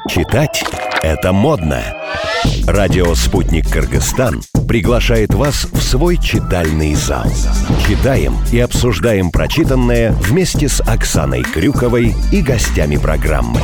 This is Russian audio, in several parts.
Читать – это модно. Радио «Спутник Кыргызстан» приглашает вас в свой читальный зал. Читаем и обсуждаем прочитанное вместе с Оксаной Крюковой и гостями программы.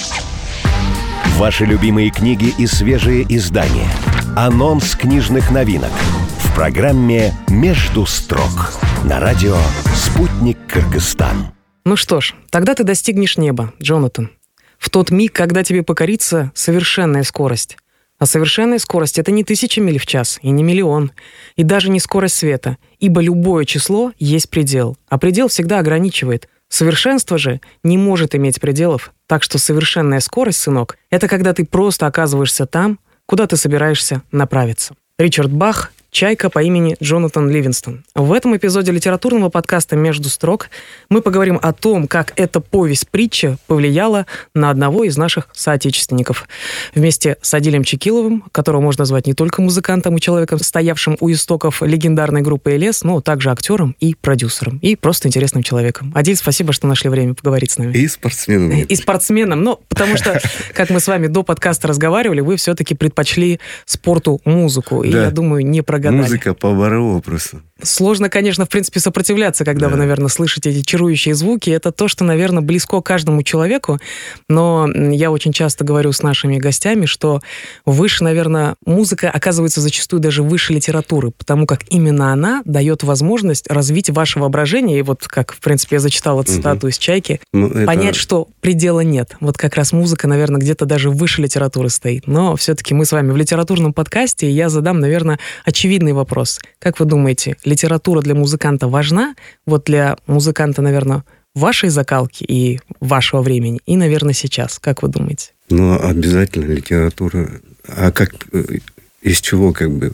Ваши любимые книги и свежие издания. Анонс книжных новинок. В программе «Между строк» на радио «Спутник Кыргызстан». Ну что ж, тогда ты достигнешь неба, Джонатан. В тот миг, когда тебе покорится совершенная скорость. А совершенная скорость — это не 1000 миль в час и не 1 000 000, и даже не скорость света, ибо любое число есть предел, а предел всегда ограничивает. Совершенство же не может иметь пределов, так что совершенная скорость, сынок, это когда ты просто оказываешься там, куда ты собираешься направиться. Ричард Бах, «Чайка» по имени Джонатан Ливингстон. В этом эпизоде литературного подкаста «Между строк» мы поговорим о том, как эта повесть-притча повлияла на одного из наших соотечественников. Вместе с Адилем Чекиловым, которого можно назвать не только музыкантом и человеком, стоявшим у истоков легендарной группы «Элес», но также актером и продюсером, и просто интересным человеком. Адиль, спасибо, что нашли время поговорить с нами. И спортсменом. И спортсменом, но потому что, как мы с вами до подкаста разговаривали, вы все-таки предпочли спорту музыку. И я думаю, не прогадали. Музыка по-боровому просто. Сложно, конечно, в принципе, сопротивляться, когда вы, наверное, слышите эти чарующие звуки. Это то, что, наверное, близко каждому человеку. Но я очень часто говорю с нашими гостями, что выше, наверное, музыка оказывается зачастую даже выше литературы, потому как именно она дает возможность развить ваше воображение. И вот, как, в принципе, я зачитала цитату из «Чайки», понять, что предела нет. Вот как раз музыка, наверное, где-то даже выше литературы стоит. Но все-таки мы с вами в литературном подкасте, и я задам, наверное, очевидный вопрос. Как вы думаете, литература для музыканта важна? Вот для музыканта, наверное, вашей закалки и вашего времени, и, наверное, сейчас. Как вы думаете? Ну, обязательно литература. А как, из чего, как бы,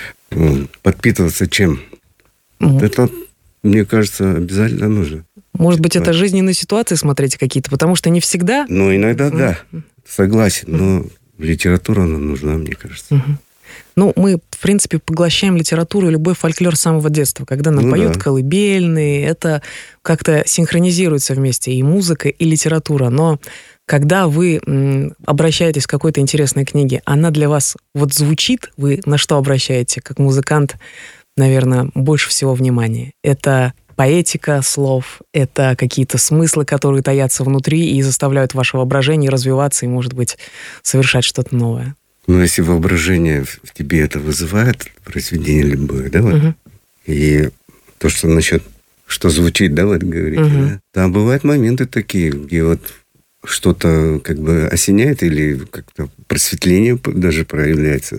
подпитываться чем? Это, мне кажется, обязательно нужно. Может быть, это жизненные ситуации смотреть какие-то, потому что не всегда... Ну, иногда да, согласен, но литература нам нужна, мне кажется. Ну, мы, в принципе, поглощаем литературу и любой фольклор с самого детства. Когда нам поют колыбельные, это как-то синхронизируется вместе и музыка, и литература. Но когда вы обращаетесь к какой-то интересной книге, она для вас вот звучит, вы на что обращаете, как музыкант, наверное, больше всего внимания? Это поэтика слов, это какие-то смыслы, которые таятся внутри и заставляют ваше воображение развиваться и, может быть, совершать что-то новое. Ну, если воображение в тебе это вызывает, произведение любое, да, вот, и то, что насчет, что звучит, да, вот говорите, да, там бывают моменты такие, где вот что-то как бы осеняет или как-то просветление даже проявляется.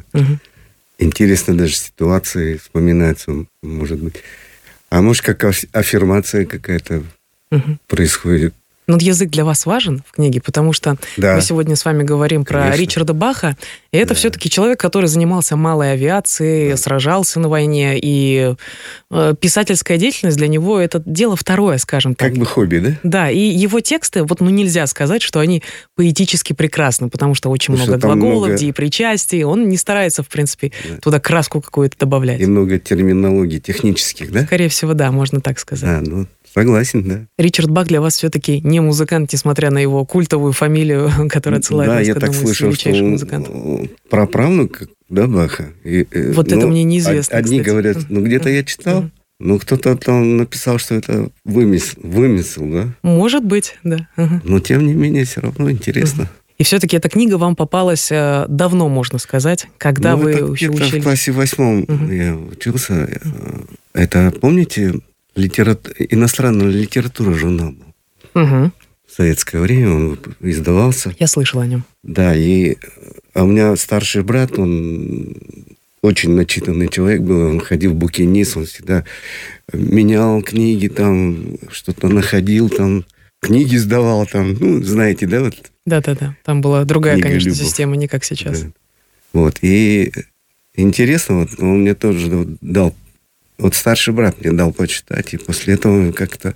Интересно даже ситуации вспоминаются, может быть. А может, как аффирмация какая-то происходит. Но язык для вас важен в книге, потому что мы сегодня с вами говорим про Ричарда Баха, и это все-таки человек, который занимался малой авиацией, сражался на войне, и писательская деятельность для него — это дело второе, скажем так. Как бы хобби, да? Да, и его тексты, вот нельзя сказать, что они поэтически прекрасны, потому что очень много глаголов, деепричастий, он не старается, в принципе, туда краску какую-то добавлять. И много терминологий технических, да? Скорее всего, да, можно так сказать. Да, согласен, да. Ричард Бах для вас все-таки не музыкант, несмотря на его культовую фамилию, которая отсылает нас к одному из величайших музыкантов. Праправнук, да, Баха. Вот это мне неизвестно, Одни говорят, где-то я читал, но кто-то там написал, что это вымысел, да? Может быть, да. Но, тем не менее, все равно интересно. И все-таки эта книга вам попалась давно, можно сказать, когда вы учились? В классе 8 я учился. Это, помните... Иностранная литература журнал был. В советское время он издавался. Я слышала о нем. Да, а у меня старший брат, он очень начитанный человек был, он ходил в букинист, он всегда менял книги, там что-то находил, там книги сдавал, там, знаете, да? Вот. Да. Там была другая, конечно, система, не как сейчас. Да. Вот, и интересно, вот он мне тоже дал. Вот старший брат мне дал почитать, и после этого как-то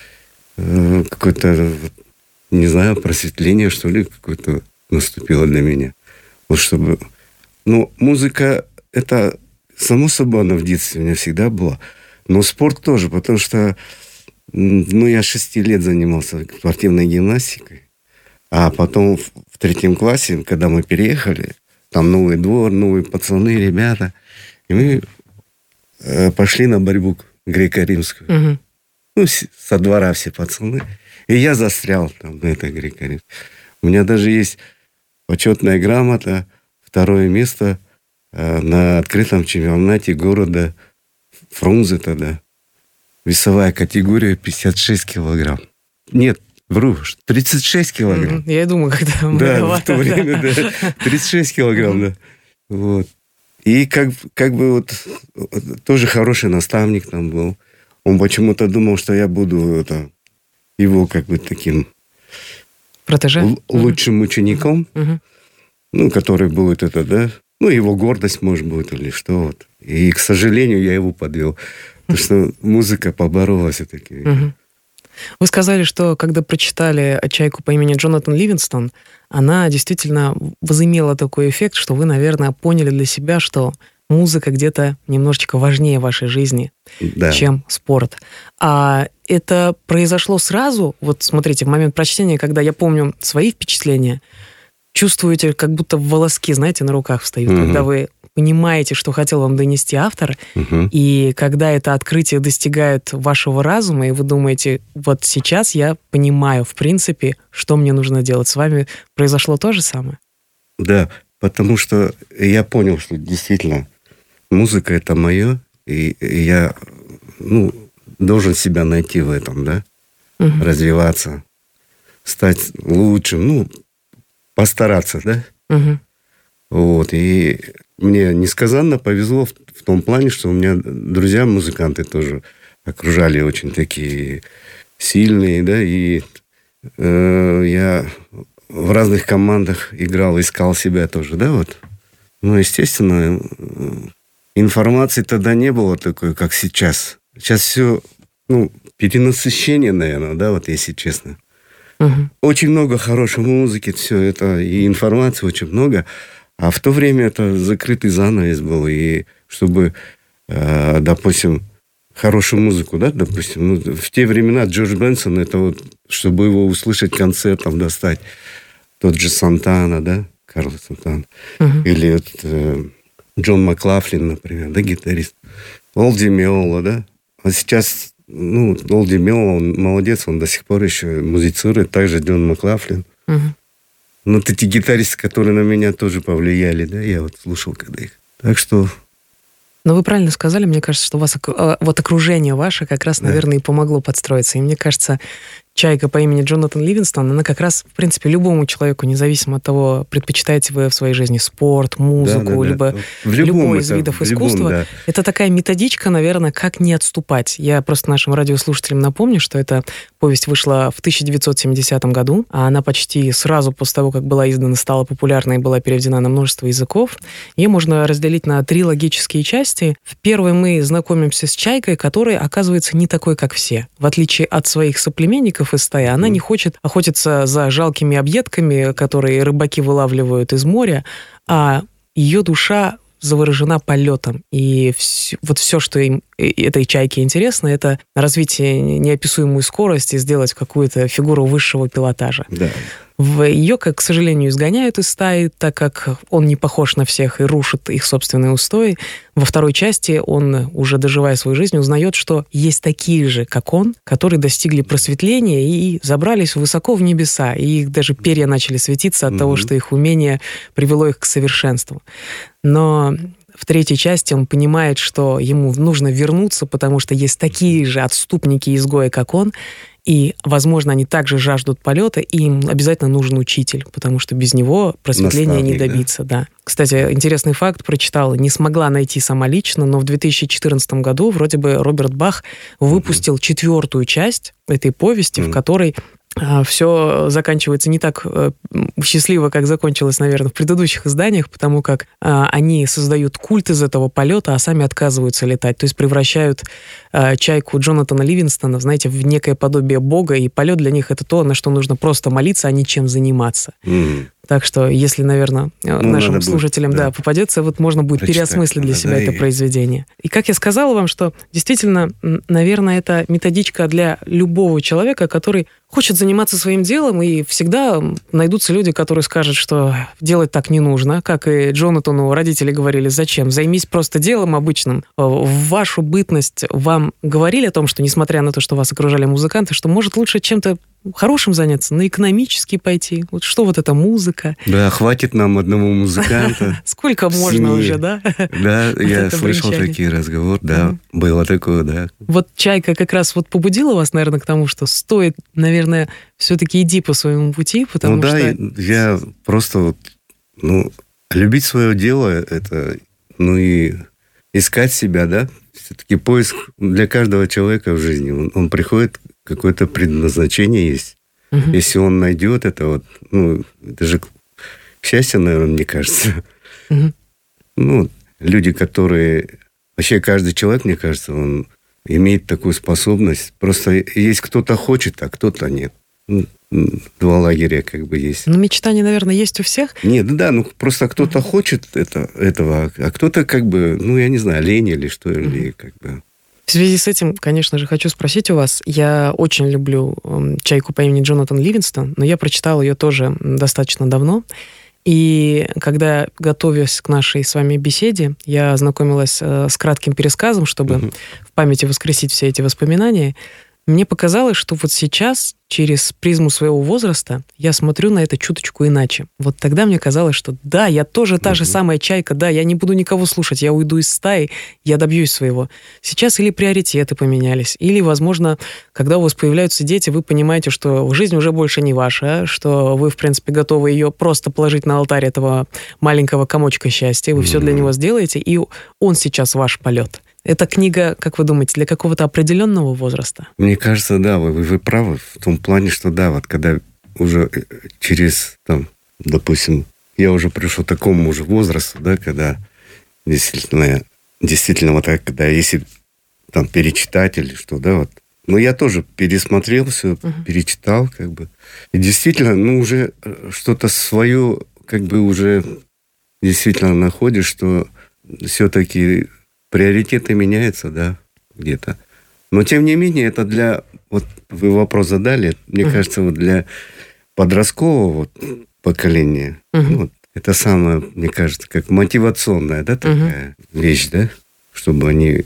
какое-то, не знаю, просветление, что ли, какое-то наступило для меня. Вот чтобы... музыка, это, само собой, она в детстве у меня всегда была. Но спорт тоже, потому что, я 6 лет занимался спортивной гимнастикой. А потом в 3 классе, когда мы переехали, там новый двор, новые пацаны, ребята, и мы пошли на борьбу греко-римскую. Угу. Ну, со двора все пацаны. И я застрял там на этой греко-римской. У меня даже есть почетная грамота, 2 место на открытом чемпионате города Фрунзе тогда. Весовая категория 56 килограмм. Нет, вру, 36 килограмм. Я и думаю, когда да, в то время, да. 36 килограмм, да. Вот. И как бы вот тоже хороший наставник там был. Он почему-то думал, что я буду его как бы таким протеже? Лучшим учеником, ну, который будет ну, его гордость, может быть, или что вот. И, к сожалению, я его подвел. Потому что музыка поборола все-таки. Вы сказали, что когда прочитали «Чайку» по имени Джонатан Ливингстон, она действительно возымела такой эффект, что вы, наверное, поняли для себя, что музыка где-то немножечко важнее вашей жизни, да, чем спорт. А это произошло сразу? Вот смотрите, в момент прочтения, когда я помню свои впечатления, чувствуете, как будто волоски, знаете, на руках встают, когда вы понимаете, что хотел вам донести автор, и когда это открытие достигает вашего разума, и вы думаете, вот сейчас я понимаю, в принципе, что мне нужно делать. С вами произошло то же самое? Да, потому что я понял, что действительно музыка — это мое, и я, должен себя найти в этом, да, развиваться, стать лучшим, постараться, да. Вот, и мне несказанно повезло в том плане, что у меня друзья-музыканты тоже окружали очень такие сильные, да, и я в разных командах играл, искал себя тоже, да, вот. Ну, естественно, информации тогда не было такой, как сейчас. Сейчас все, перенасыщение, наверное, да, вот если честно. Очень много хорошей музыки, все это, и информации очень много. А в то время это закрытый занавес был. И чтобы, допустим, хорошую музыку, да, допустим, в те времена Джордж Бенсон, это вот, чтобы его услышать концертом, достать, тот же Сантана, да, Карлос Сантана, или вот, Джон Маклафлин, например, да, гитарист, Ол Ди Меоло, да. А сейчас, Ол Ди Меоло, он молодец, он до сих пор еще музицирует, также Джон Маклафлин. Но эти гитаристы, которые на меня тоже повлияли, да, я вот слушал когда их. Так что... Но вы правильно сказали, мне кажется, что у вас вот окружение ваше как раз, наверное, и помогло подстроиться. И мне кажется, «Чайка» по имени Джонатан Ливингстон, она как раз, в принципе, любому человеку, независимо от того, предпочитаете вы в своей жизни спорт, музыку, либо любой из видов искусства, это такая методичка, наверное, как не отступать. Я просто нашим радиослушателям напомню, что эта повесть вышла в 1970 году, а она почти сразу после того, как была издана, стала популярной и была переведена на множество языков. Ее можно разделить на 3 логические части. В первой мы знакомимся с Чайкой, которая, оказывается, не такой, как все. В отличие от своих соплеменников из стаи, она не хочет охотиться за жалкими объедками, которые рыбаки вылавливают из моря, а ее душа заворожена полетом. И вот все, что этой чайке интересно, это развить неописуемую скорость и сделать какую-то фигуру высшего пилотажа. Да. Ее, к сожалению, изгоняют из стаи, так как он не похож на всех и рушит их собственные устои. Во второй части он, уже доживая свою жизнь, узнает, что есть такие же, как он, которые достигли просветления и забрались высоко в небеса, и их даже перья начали светиться от того, что их умение привело их к совершенству. Но в третьей части он понимает, что ему нужно вернуться, потому что есть такие же отступники-изгои, как он, и, возможно, они также жаждут полета, и им обязательно нужен учитель, потому что без него просветления не добиться. Да. Кстати, интересный факт прочитала, не смогла найти сама лично, но в 2014 году вроде бы Роберт Бах выпустил 4-ю часть этой повести, в которой все заканчивается не так счастливо, как закончилось, наверное, в предыдущих изданиях, потому как они создают культ из этого полета, а сами отказываются летать. То есть превращают чайку Джонатана Ливингстона, знаете, в некое подобие бога, и полет для них — это то, на что нужно просто молиться, а не чем заниматься. Так что, если, наверное, нашим слушателям попадется, вот можно будет переосмыслить для себя это произведение. И как я сказала вам, что действительно, наверное, это методичка для любого человека, который хочет заниматься своим делом, и всегда найдутся люди, которые скажут, что делать так не нужно. Как и Джонатану родители говорили, зачем? Займись просто делом обычным. В вашу бытность вам говорили о том, что, несмотря на то, что вас окружали музыканты, что может лучше чем-то хорошим заняться, на экономический пойти. Вот что вот эта музыка. Да, хватит нам одного музыканта. Сколько можно уже, да? Да, я слышал такие разговоры, да, было такое, да. Вот «Чайка» как раз вот побудила вас, наверное, к тому, что стоит, наверное, все-таки иди по своему пути, потому что... Ну да, я просто любить свое дело, это, и искать себя, да, все-таки поиск для каждого человека в жизни, он приходит, какое-то предназначение есть. Угу. Если он найдет это, это же счастье, наверное, мне кажется. Угу. Люди, которые... Вообще каждый человек, мне кажется, он имеет такую способность. Просто есть кто-то хочет, а кто-то нет. Два лагеря как бы есть. Но мечтания, наверное, есть у всех? Нет, просто кто-то хочет этого, а кто-то как бы, я не знаю, лень или что, или как бы... В связи с этим, конечно же, хочу спросить у вас. Я очень люблю «Чайку» по имени Джонатан Ливингстон, но я прочитала ее тоже достаточно давно. И когда, готовясь к нашей с вами беседе, я ознакомилась с кратким пересказом, чтобы в памяти воскресить все эти воспоминания. Мне показалось, что вот сейчас, через призму своего возраста, я смотрю на это чуточку иначе. Вот тогда мне казалось, что да, я тоже та же самая Чайка, да, я не буду никого слушать, я уйду из стаи, я добьюсь своего. Сейчас или приоритеты поменялись, или, возможно, когда у вас появляются дети, вы понимаете, что жизнь уже больше не ваша, что вы, в принципе, готовы ее просто положить на алтарь этого маленького комочка счастья, вы все для него сделаете, и он сейчас ваш полет. Эта книга, как вы думаете, для какого-то определенного возраста? Мне кажется, да, вы правы в том плане, что да, вот когда уже через, допустим, я уже пришел к такому уже возрасту, да, когда действительно вот так, когда если перечитать или что, да, вот. Но я тоже пересмотрел все, перечитал, как бы. И действительно, уже что-то свое, как бы уже действительно находишь, что все-таки приоритеты меняются, да, где-то. Но, тем не менее, это для... Вот вы вопрос задали, мне кажется, вот для подросткового поколения, это самое, мне кажется, как мотивационная, да, такая вещь, да, чтобы они,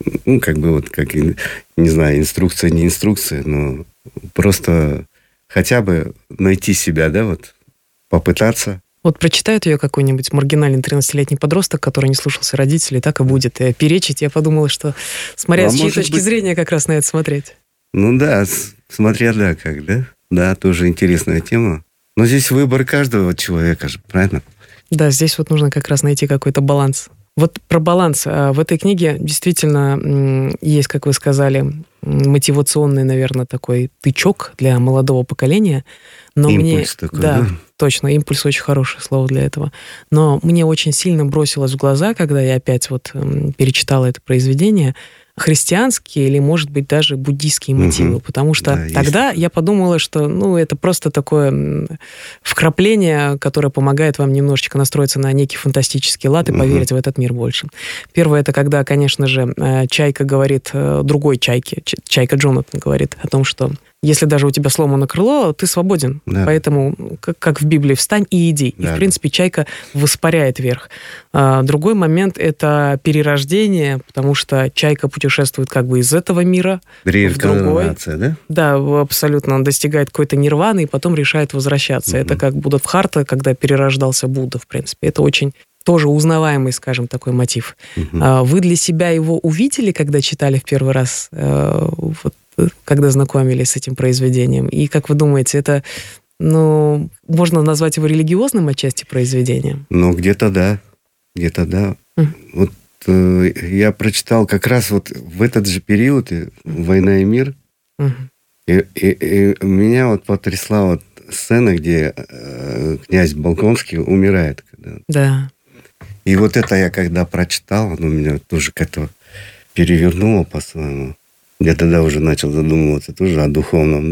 не знаю, инструкция, не инструкция, но просто хотя бы найти себя, да, вот, попытаться. Вот прочитает ее какой-нибудь маргинальный 13-летний подросток, который не слушался родителей, так и будет перечить. Я подумала, что, смотря с чьей точки зрения, как раз на это смотреть. Да, смотря, да, как, да. Да, тоже интересная тема. Но здесь выбор каждого человека же, правильно? Да, здесь вот нужно как раз найти какой-то баланс. Вот про баланс. В этой книге действительно есть, как вы сказали, мотивационный, наверное, такой тычок для молодого поколения. Но импульс такой, да? Точно, импульс очень хорошее слово для этого. Но мне очень сильно бросилось в глаза, когда я опять перечитала это произведение, христианские или, может быть, даже буддийские мотивы. Потому что тогда я подумала, что это просто такое вкрапление, которое помогает вам немножечко настроиться на некий фантастический лад и поверить в этот мир больше. Первое, это когда, конечно же, Чайка говорит другой Чайке, Чайка Джонатан говорит о том, что если даже у тебя сломано крыло, ты свободен. Да. Поэтому, как в Библии, встань и иди. И, в принципе, Чайка воспаряет вверх. Другой момент – это перерождение, потому что Чайка путешествует как бы из этого мира в другой. Да? Да, абсолютно. Он достигает какой-то нирваны и потом решает возвращаться. Это как Буддхартха, когда перерождался Будда, в принципе. Это очень тоже узнаваемый, скажем, такой мотив. Вы для себя его увидели, когда читали в первый раз, когда знакомились с этим произведением? И, как вы думаете, это, можно назвать его религиозным отчасти произведением? Где-то да. Где-то да. Вот я прочитал как раз вот в этот же период «Война и мир». И меня вот потрясла сцена, где князь Болконский умирает. Да. И вот это я когда прочитал, оно меня тоже как-то перевернуло по-своему. Я тогда уже начал задумываться тоже о духовном, да?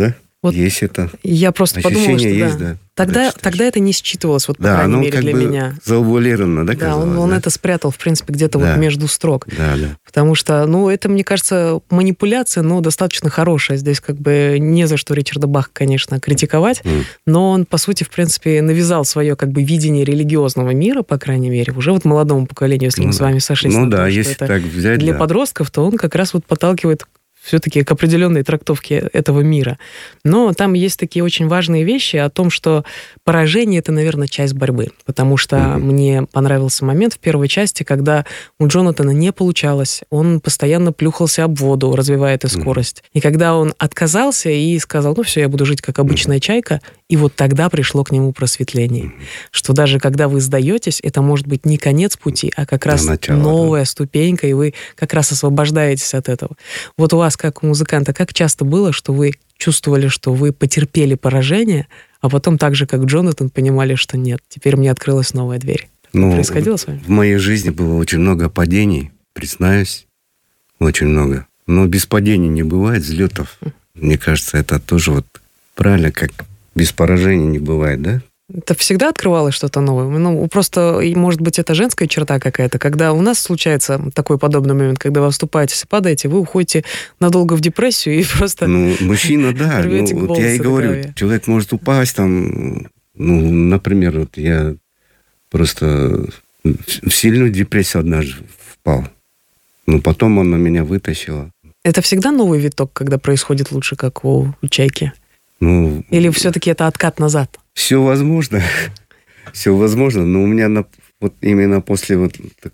Вот есть это. Я просто подумала, что есть, да. Тогда это не считывалось, вот, по крайней мере, для меня. Заувалировано, да, Да, казалось, он это спрятал, в принципе, где-то вот между строк. Да. Потому что, это, мне кажется, манипуляция, но достаточно хорошая. Здесь как бы не за что Ричарда Баха, конечно, критиковать, но он, по сути, в принципе, навязал свое как бы видение религиозного мира, по крайней мере, уже вот молодому поколению, если мы с вами сошлись на том, если что это так взять, для подростков, то он как раз вот подталкивает все-таки к определенной трактовке этого мира. Но там есть такие очень важные вещи о том, что поражение — это, наверное, часть борьбы. Потому что мне понравился момент в первой части, когда у Джонатана не получалось, он постоянно плюхался об воду, развивая эту скорость. И когда он отказался и сказал, все, я буду жить как обычная чайка, и вот тогда пришло к нему просветление. Что даже когда вы сдаетесь, это может быть не конец пути, а как раз новая ступенька, и вы как раз освобождаетесь от этого. Вот у вас, как у музыканта, как часто было, что вы чувствовали, что вы потерпели поражение, а потом так же, как Джонатан, понимали, что нет, теперь мне открылась новая дверь? Происходило с вами? В моей жизни было очень много падений, признаюсь, очень много. Но без падений не бывает, взлетов. Мне кажется, это тоже вот правильно, как без поражений не бывает, да? Это всегда открывалось что-то новое? Просто, может быть, это женская черта какая-то, когда у нас случается такой подобный момент, когда вы вступаете и падаете, вы уходите надолго в депрессию и просто... Мужчина, да. Вот я и говорю, человек может упасть там, например, вот я просто в сильную депрессию однажды впал. Но потом он меня вытащил. Это всегда новый виток, когда происходит лучше, как у чайки? Или все-таки это откат назад? Все возможно, но у меня вот именно после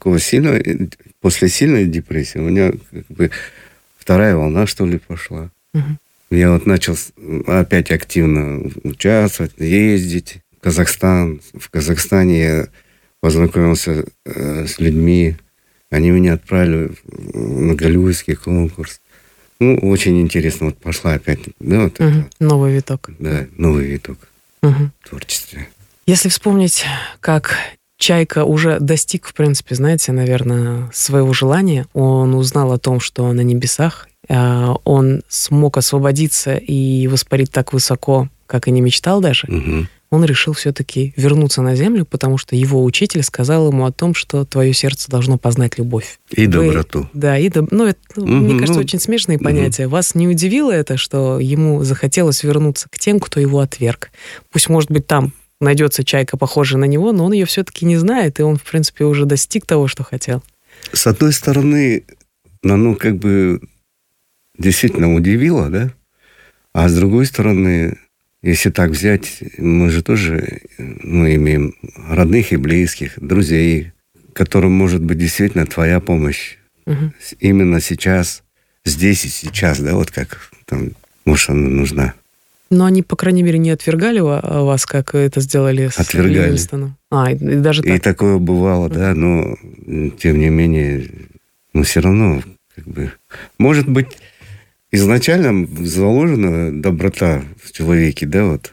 сильной депрессии у меня как бы вторая волна, что ли, пошла. Я вот начал опять активно участвовать, ездить в Казахстан. В Казахстане я познакомился с людьми, они меня отправили на голливудский конкурс. Очень интересно, вот пошла опять. Да, новый виток. Да, новый виток в творчестве. Если вспомнить, как Чайка уже достиг, в принципе, знаете, наверное, своего желания, он узнал о том, что на небесах, он смог освободиться и воспарить так высоко, как и не мечтал даже, он решил все-таки вернуться на землю, потому что его учитель сказал ему о том, что твое сердце должно познать любовь. И доброту. Да, это, мне кажется, очень смешные понятия. Вас не удивило это, что ему захотелось вернуться к тем, кто его отверг? Пусть, может быть, там найдется чайка, похожая на него, но он ее все-таки не знает, и он, в принципе, уже достиг того, что хотел. С одной стороны, как бы действительно удивило, да? А с другой стороны, если так взять, мы же тоже имеем родных и близких, друзей, которым может быть действительно твоя помощь именно сейчас, здесь и сейчас, да, вот как там, может, она нужна. Но они, по крайней мере, не отвергали вас, как это сделали с Ливингстоном? И даже так? И такое бывало, да, но тем не менее, все равно, как бы, может быть, изначально заложена доброта в человеке, да, вот.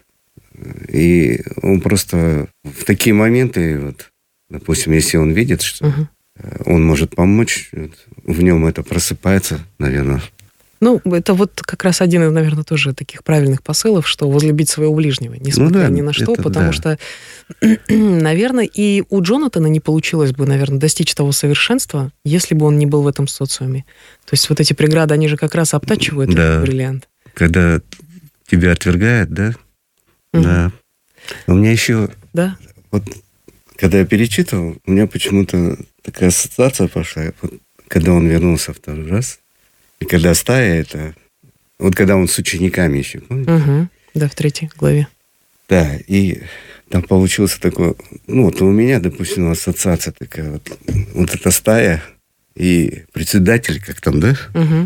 И он просто в такие моменты, вот, допустим, если он видит, что он может помочь, в нем это просыпается, наверное. Это вот как раз один из, наверное, тоже таких правильных посылов, что возлюбить своего ближнего, несмотря ни на что, потому что, наверное, и у Джонатана не получилось бы, наверное, достичь того совершенства, если бы он не был в этом социуме. То есть вот эти преграды, они же как раз обтачивают этот бриллиант. Когда тебя отвергают, да? Да. У меня еще... Да. Вот, когда я перечитывал, у меня почему-то такая ассоциация пошла. Вот, когда он вернулся второй раз, и когда стая это... Вот когда он с учениками еще, помните? Да, в 3 главе. Да, и там получилось такое... вот у меня, допустим, ассоциация такая. Вот эта стая и председатель, как там, да?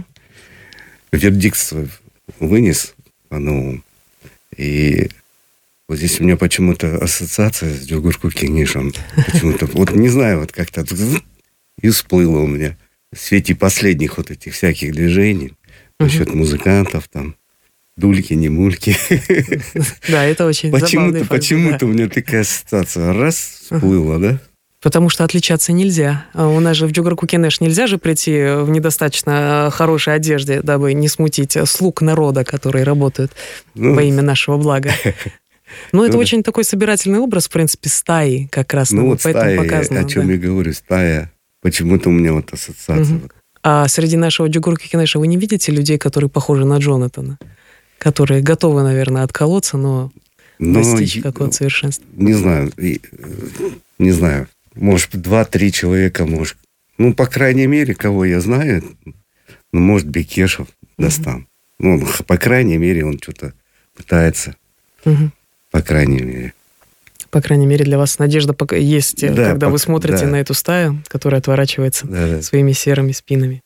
Вердикт свой вынес по-новому. И вот здесь у меня почему-то ассоциация с Джугурку Кеңешем. Почему-то, вот не знаю, вот как-то и всплыло у меня. В свете последних вот этих всяких движений насчет музыкантов, там, дульки, не мульки. Да, это очень забавный факт. Почему-то у меня такая ассоциация. Раз, всплыла, да? Потому что отличаться нельзя. У нас же в Джугар-Кукинеш нельзя же прийти в недостаточно хорошей одежде, дабы не смутить слуг народа, которые работают во имя нашего блага. Ну, это очень такой собирательный образ, в принципе, стаи как раз. Ну, вот поэтому стая, показано, о чем я говорю, стая. Почему-то у меня вот ассоциация. А среди нашего Джугар-Кукинеша вы не видите людей, которые похожи на Джонатана? Которые готовы, наверное, отколоться, но достичь какого-то совершенства? Не знаю. Может, 2-3 человека, может. Ну, по крайней мере, кого я знаю, ну, может, Бекешев Дастан. Ну, по крайней мере, он что-то пытается. По крайней мере. По крайней мере, для вас надежда есть, когда вы смотрите на эту стаю, которая отворачивается своими серыми спинами.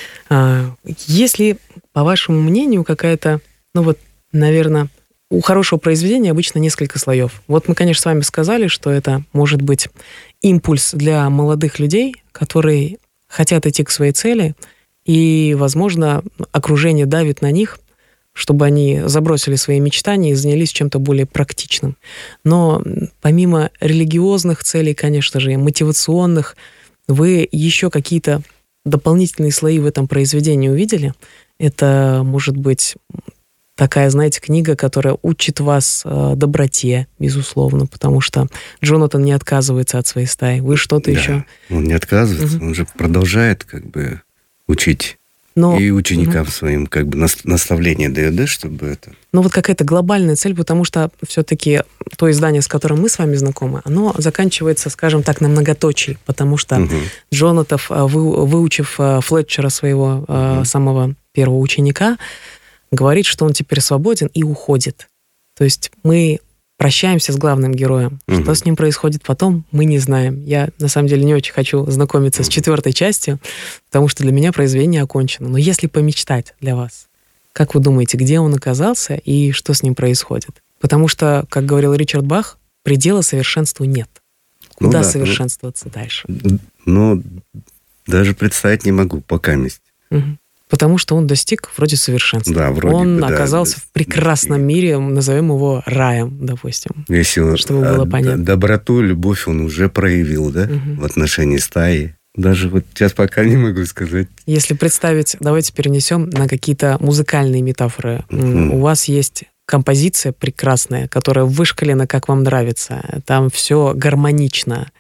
Есть ли, по вашему мнению, какая-то, ну вот, наверное, у хорошего произведения обычно несколько слоев. Вот мы, конечно, с вами сказали, что это может быть импульс для молодых людей, которые хотят идти к своей цели, и, возможно, окружение давит на них, чтобы они забросили свои мечтания и занялись чем-то более практичным. Но помимо религиозных целей, конечно же, и мотивационных, вы еще какие-то дополнительные слои в этом произведении увидели? Это, может быть, такая, знаете, книга, которая учит вас доброте, безусловно, потому что Джонатан не отказывается от своей стаи. Вы что-то еще... Он не отказывается, он же продолжает как бы учить. И ученикам своим как бы наставление дает, да, чтобы это... Ну вот какая-то глобальная цель, потому что все-таки то издание, с которым мы с вами знакомы, оно заканчивается, скажем так, на многоточии, потому что Джонатан, выучив Флетчера, своего самого первого ученика, говорит, что он теперь свободен и уходит. То есть мы прощаемся с главным героем. Что с ним происходит потом, мы не знаем. Я, на самом деле, не очень хочу знакомиться с 4 частью, потому что для меня произведение окончено. Но если помечтать для вас, как вы думаете, где он оказался и что с ним происходит? Потому что, как говорил Ричард Бах, предела совершенству нет. Куда совершенствоваться дальше? Ну, даже представить не могу, пока есть. Потому что он достиг вроде совершенства. Да, вроде он оказался в прекрасном мире, назовем его раем, допустим. Если чтобы было понятно. Доброту, любовь он уже проявил, да, в отношении стаи. Даже вот сейчас пока не могу сказать. Если представить, давайте перенесем на какие-то музыкальные метафоры. У вас есть композиция прекрасная, которая вышкалена, как вам нравится. Там все гармонично.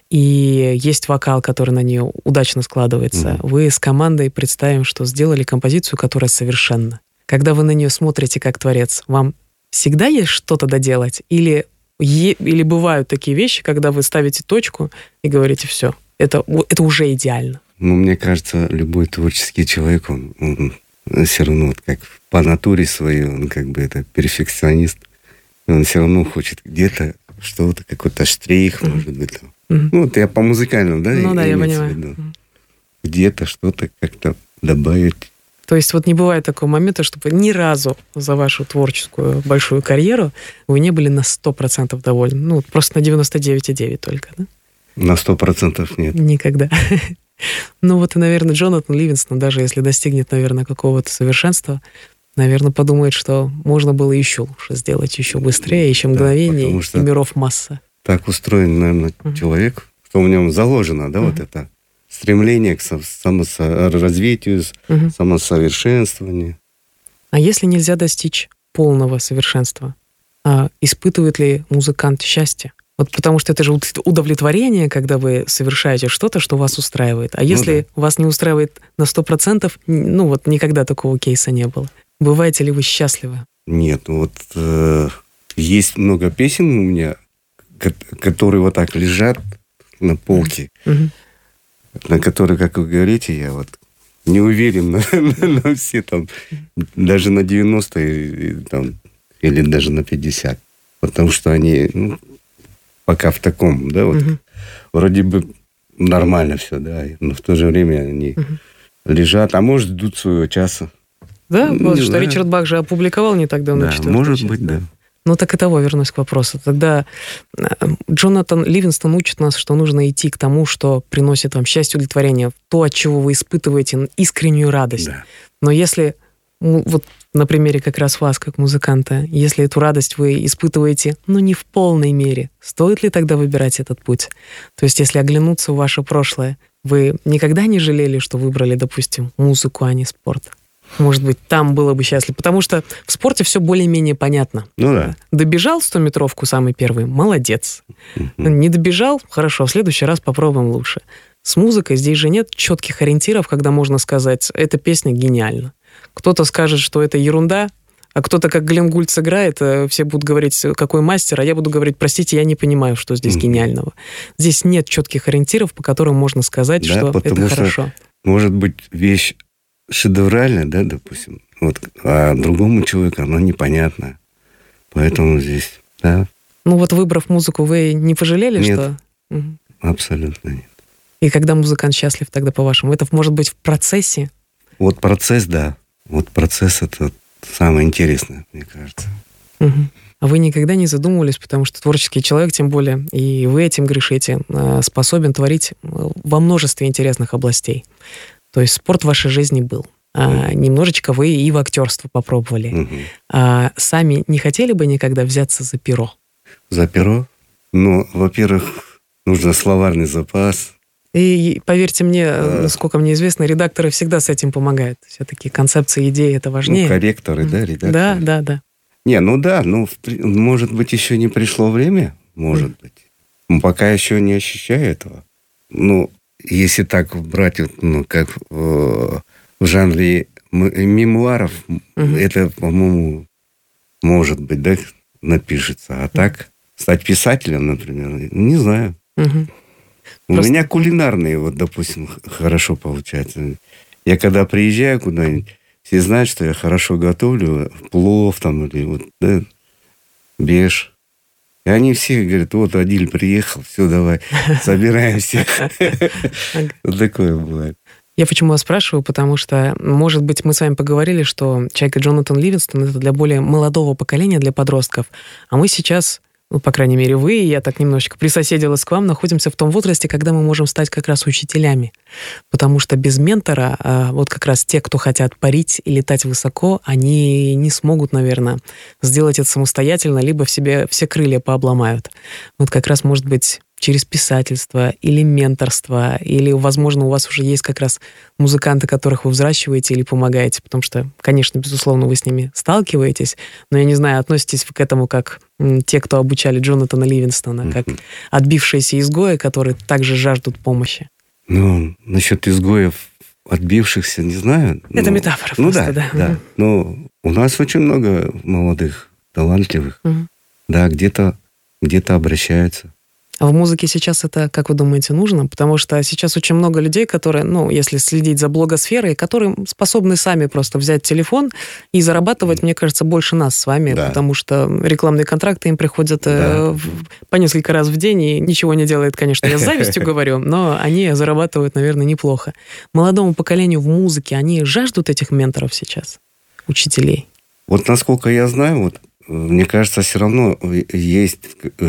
И есть вокал, который на нее удачно складывается. Вы с командой, представим, что сделали композицию, которая совершенна. Когда вы на нее смотрите как творец, вам всегда есть что-то доделать? Или бывают такие вещи, когда вы ставите точку и говорите, все, это уже идеально? Ну, мне кажется, любой творческий человек, он все равно вот как по натуре своей, он как бы это перфекционист. И он все равно хочет где-то что-то, какой-то штрих, может быть. Ну, вот я по музыкальному, да? Ну да, я понимаю. Где-то что-то как-то добавить. То есть вот не бывает такого момента, чтобы ни разу за вашу творческую большую карьеру вы не были на 100% довольны. Ну, просто на 99,9 только, да? На 100% нет. Никогда. Ну вот и, наверное, Джонатан Ливингстон, даже если достигнет, наверное, какого-то совершенства, наверное, подумает, что можно было еще лучше сделать, еще быстрее, еще мгновеннее, и миров масса. Так устроен, наверное, человек, что в нем заложено, да, вот это стремление к саморазвитию, самосовершенствованию. А если нельзя достичь полного совершенства, испытывает ли музыкант счастье? Вот потому что это же удовлетворение, когда вы совершаете что-то, что вас устраивает. А если вас не устраивает на 100%, ну вот никогда такого кейса не было. Бываете ли вы счастливы? Нет, вот есть много песен у меня, которые вот так лежат на полке, на которые, как вы говорите, я вот не уверен на все там, даже на 90 там, или даже на 50. Потому что они... пока в таком, да, вот вроде бы нормально все, да, но в то же время они лежат, а может, ждут своего часа. Да, вот что Ричард Бах же опубликовал не так давно. Да, может быть, да. Ну, так и того, вернусь к вопросу. Тогда Джонатан Ливингстон учит нас, что нужно идти к тому, что приносит вам счастье, удовлетворение, то, от чего вы испытываете искреннюю радость. Да. Но если вот на примере как раз вас, как музыканта, если эту радость вы испытываете, но не в полной мере, стоит ли тогда выбирать этот путь? То есть, если оглянуться в ваше прошлое, вы никогда не жалели, что выбрали, допустим, музыку, а не спорт? Может быть, там было бы счастливо. Потому что в спорте все более-менее понятно. Ну да. Добежал 100-метровку самый первый, молодец. Не добежал, хорошо, в следующий раз попробуем лучше. С музыкой здесь же нет четких ориентиров, когда можно сказать, эта песня гениальна. Кто-то скажет, что это ерунда, а кто-то, как Глен Гульц играет, все будут говорить, какой мастер, а я буду говорить, простите, я не понимаю, что здесь гениального. Здесь нет четких ориентиров, по которым можно сказать, да, что это хорошо. Может быть, вещь шедевральная, да, допустим, вот, а другому человеку она непонятна. Поэтому здесь, да. Ну вот, выбрав музыку, вы не пожалели, нет, что... абсолютно нет. И когда музыкант счастлив тогда, по-вашему? Это может быть в процессе? Вот процесс, да. Вот процесс — это самое интересное, мне кажется. А вы никогда не задумывались, потому что творческий человек, тем более, и вы этим грешите, способен творить во множестве интересных областей. То есть спорт в вашей жизни был. Немножечко вы и в актерство попробовали. А сами не хотели бы никогда взяться за перо? За перо? Ну, во-первых, нужно словарный запас. И поверьте мне, насколько мне известно, редакторы всегда с этим помогают. Все-таки концепция, идеи — это важнее. Ну, корректоры, да, редакторы. Да. Не, ну да, может быть, еще не пришло время, может быть. Пока еще не ощущаю этого. Ну, если так брать, ну, как в жанре мемуаров, это, по-моему, может быть, да, напишется. А так, стать писателем, например, не знаю. У меня кулинарные, вот, допустим, хорошо получается. Я когда приезжаю куда-нибудь, все знают, что я хорошо готовлю, плов там, или вот, да, беш. И они все говорят, вот Адиль приехал, все, давай, собираемся. Вот такое бывает. Я почему вас спрашиваю, потому что, может быть, мы с вами поговорили, что «Чайка» Джонатан Ливингстон — это для более молодого поколения, для подростков. А мы сейчас, ну, по крайней мере, вы, и я так немножечко присоседилась к вам, находимся в том возрасте, когда мы можем стать как раз учителями. Потому что без ментора, вот как раз те, кто хотят парить и летать высоко, они не смогут, наверное, сделать это самостоятельно, либо в себе все крылья пообломают. Вот как раз, может быть, через писательство или менторство, или, возможно, у вас уже есть как раз музыканты, которых вы взращиваете или помогаете, потому что, конечно, безусловно, вы с ними сталкиваетесь, но, я не знаю, относитесь вы к этому как те, кто обучали Джонатана Ливингстона, как отбившиеся изгои, которые также жаждут помощи? Ну, насчет изгоев, отбившихся, не знаю. Это метафора ну, просто, да. Но у нас очень много молодых, талантливых. Да, где-то обращаются. А в музыке сейчас это, как вы думаете, нужно? Потому что сейчас очень много людей, которые, ну, если следить за блогосферой, которые способны сами просто взять телефон и зарабатывать, мне кажется, больше нас с вами, да. Потому что рекламные контракты им приходят по несколько раз в день, и ничего не делает, конечно, я с завистью говорю, но они зарабатывают, наверное, неплохо. Молодому поколению в музыке, они жаждут этих менторов сейчас, учителей? Вот насколько я знаю, вот, мне кажется, все равно есть...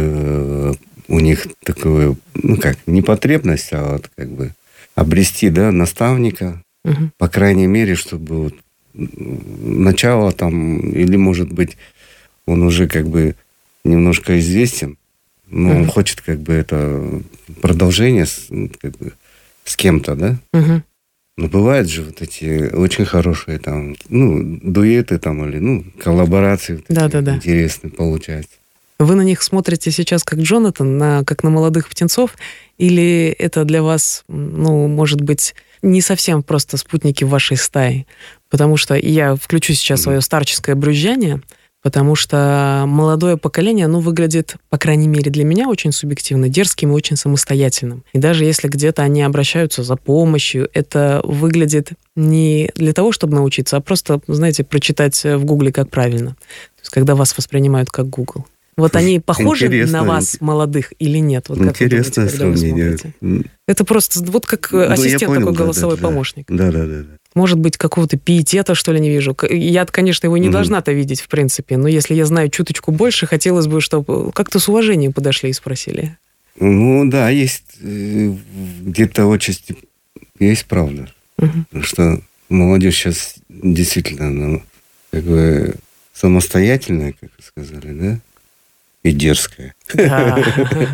у них такое, ну как, не потребность, а вот как бы обрести, да, наставника, по крайней мере, чтобы вот начало там, или, может быть, он уже как бы немножко известен, но он хочет как бы это продолжение как бы, с кем-то, да? Но бывают же вот эти очень хорошие там, ну, дуэты там, или, ну, коллаборации интересные получаются. Вы на них смотрите сейчас как Джонатан, как на молодых птенцов, или это для вас, ну, может быть, не совсем просто спутники вашей стаи? Потому что я включу сейчас свое старческое брюзжание, потому что молодое поколение, оно выглядит, по крайней мере для меня, очень субъективно, дерзким и очень самостоятельным. И даже если где-то они обращаются за помощью, это выглядит не для того, чтобы научиться, а просто, знаете, прочитать в Гугле, как правильно. То есть когда вас воспринимают как Google. Вот они похожи на вас, молодых, или нет? Вот как интересное сравнение. Это просто вот как ассистент, такой голосовой помощник. Да. Может быть, какого-то пиетета, что ли, не вижу. Я, конечно, его не должна-то видеть, в принципе, но если я знаю чуточку больше, хотелось бы, чтобы как-то с уважением подошли и спросили. Ну, да, есть где-то отчасти, есть правда. Что молодежь сейчас действительно как бы самостоятельная, как вы сказали, да? И дерзкая. Да.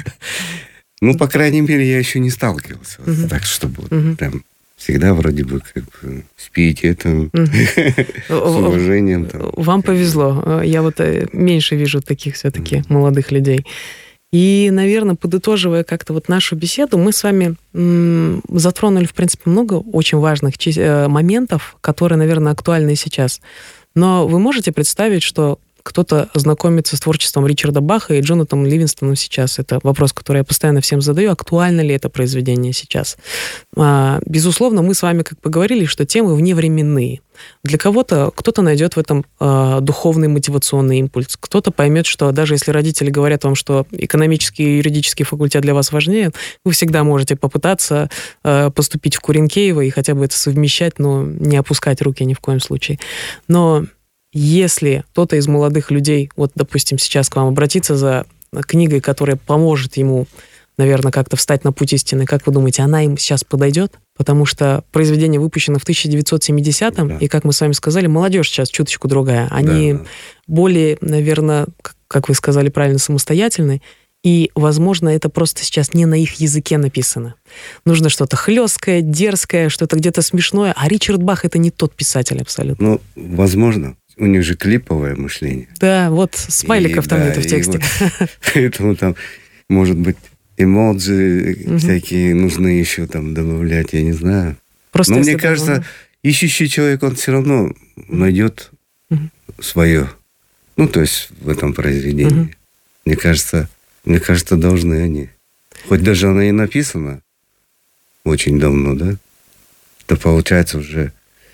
Ну, по крайней мере, я еще не сталкивался. Вот так, чтобы вот прям всегда вроде бы как бы с пиететом, с уважением. Там. Вам повезло. Я вот меньше вижу таких все-таки молодых людей. И, наверное, подытоживая как-то вот нашу беседу, мы с вами затронули, в принципе, много очень важных моментов, которые, наверное, актуальны и сейчас. Но вы можете представить, что кто-то знакомится с творчеством Ричарда Баха и Джонатаном Ливингстоном сейчас? Это вопрос, который я постоянно всем задаю. Актуально ли это произведение сейчас? Безусловно, мы с вами как бы говорили, что темы вневременные. Для кого-то, кто-то найдет в этом духовный мотивационный импульс. Кто-то поймет, что даже если родители говорят вам, что экономический и юридический факультет для вас важнее, вы всегда можете попытаться поступить в Куренкеево и хотя бы это совмещать, но не опускать руки ни в коем случае. Но если кто-то из молодых людей, вот, допустим, сейчас к вам обратится за книгой, которая поможет ему, наверное, как-то встать на путь истины, как вы думаете, она им сейчас подойдет? Потому что произведение выпущено в 1970-м, да. И, как мы с вами сказали, молодежь сейчас чуточку другая. Они более, наверное, как вы сказали правильно, самостоятельны. И, возможно, это просто сейчас не на их языке написано. Нужно что-то хлесткое, дерзкое, что-то где-то смешное. А Ричард Бах — это не тот писатель абсолютно. Ну, возможно. У них же клиповое мышление. Да, вот смайликов там нету в тексте. Вот, поэтому там, может быть, эмоджи всякие нужны еще там добавлять, я не знаю. Просто но мне кажется, ищущий человек, он все равно найдет свое. Ну, то есть в этом произведении. Мне кажется, должны они. Хоть даже она и написана очень давно, да? Это получается уже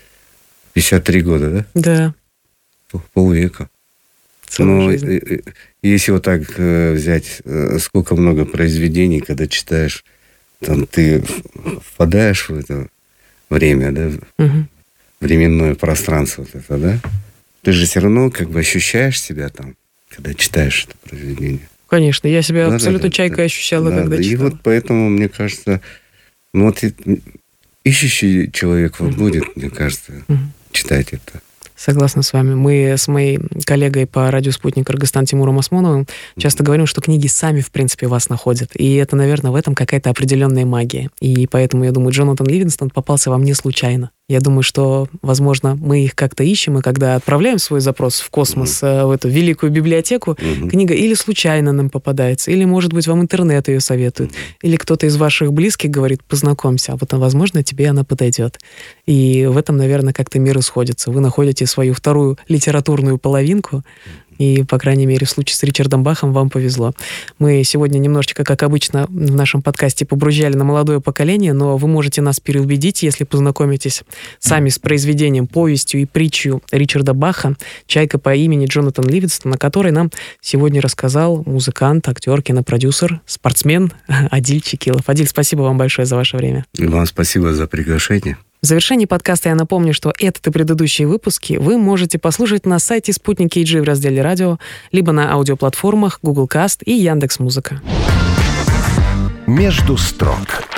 53 года, да? Да. Полвека. Но если вот так взять, сколько много произведений, когда читаешь, там ты впадаешь в это время, да, временное пространство вот это, да, ты же все равно как бы ощущаешь себя там, когда читаешь это произведение. Конечно, я себя абсолютно чайкой ощущала, когда читала. И вот поэтому, мне кажется, ну вот ищущий человек вот будет, мне кажется, читать это. Согласна с вами. Мы с моей коллегой по радио «Спутник» Кыргызстан Тимуром Осмоновым часто говорим, что книги сами, в принципе, вас находят. И это, наверное, в этом какая-то определенная магия. И поэтому, я думаю, Джонатан Ливингстон попался вам не случайно. Я думаю, что, возможно, мы их как-то ищем, и когда отправляем свой запрос в космос, в эту великую библиотеку, книга или случайно нам попадается, или, может быть, вам интернет ее советует, или кто-то из ваших близких говорит, познакомься, а вот, возможно, тебе она подойдет. И в этом, наверное, как-то мир исходится. Вы находите свою вторую литературную половинку, и, по крайней мере, в случае с Ричардом Бахом вам повезло. Мы сегодня немножечко, как обычно, в нашем подкасте побрузжали на молодое поколение, но вы можете нас переубедить, если познакомитесь сами с произведением, повестью и притчей Ричарда Баха «Чайка по имени Джонатан Ливингстон», о которой нам сегодня рассказал музыкант, актер, кинопродюсер, спортсмен Адиль Чекилов. Адиль, спасибо вам большое за ваше время. И вам спасибо за приглашение. В завершении подкаста я напомню, что этот и предыдущие выпуски вы можете послушать на сайте Спутник KG в разделе «Радио», либо на аудиоплатформах Google Cast и Яндекс.Музыка. «Между строк»